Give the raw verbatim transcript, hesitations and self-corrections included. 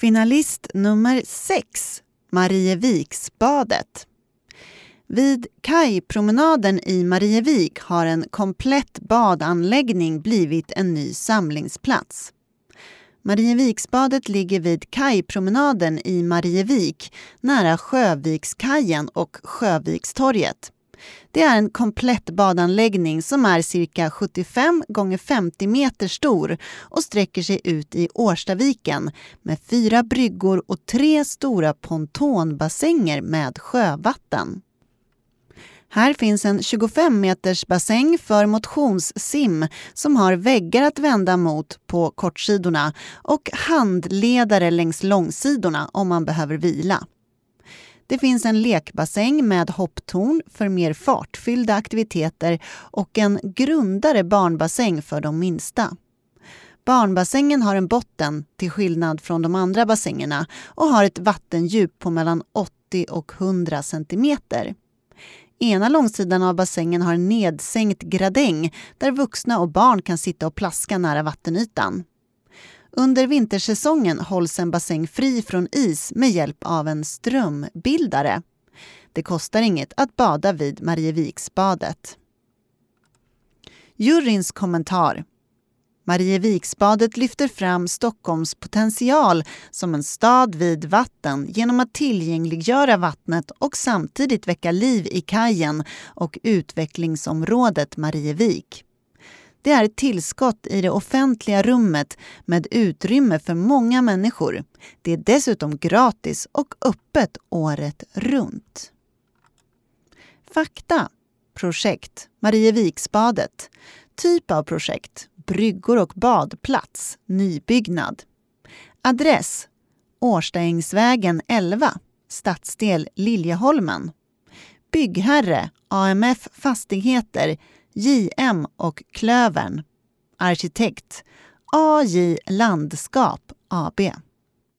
Finalist nummer sex, Marieviksbadet. Vid kajpromenaden i Marievik har en komplett badanläggning blivit en ny samlingsplats. Marieviksbadet ligger vid kajpromenaden i Marievik, nära Sjövikskajen och Sjövikstorget. Det är en komplett badanläggning som är cirka sjuttiofem gånger femtio meter stor och sträcker sig ut i Årstaviken med fyra bryggor och tre stora pontonbassänger med sjövatten. Här finns en tjugofem meters bassäng för motionssim som har väggar att vända mot på kortsidorna och handledare längs långsidorna om man behöver vila. Det finns en lekbassäng med hopptorn för mer fartfyllda aktiviteter och en grundare barnbassäng för de minsta. Barnbassängen har en botten till skillnad från de andra bassängerna och har ett vattendjup på mellan åttio och hundra centimeter. Ena långsidan av bassängen har en nedsänkt gradäng där vuxna och barn kan sitta och plaska nära vattenytan. Under vintersäsongen hålls en bassäng fri från is med hjälp av en strömbildare. Det kostar inget att bada vid Marieviksbadet. Juryns kommentar. Marieviksbadet lyfter fram Stockholms potential som en stad vid vatten genom att tillgängliggöra vattnet och samtidigt väcka liv i kajen och utvecklingsområdet Marievik. Det är ett tillskott i det offentliga rummet med utrymme för många människor. Det är dessutom gratis och öppet året runt. Fakta. Projekt. Marieviksbadet. Typ av projekt. Bryggor och badplats. Nybyggnad. Adress. Årstaängsvägen elva. Stadsdel Liljeholmen. Byggherre. A M F Fastigheter. J M och Klövern. Arkitekt. A J Landskap A B.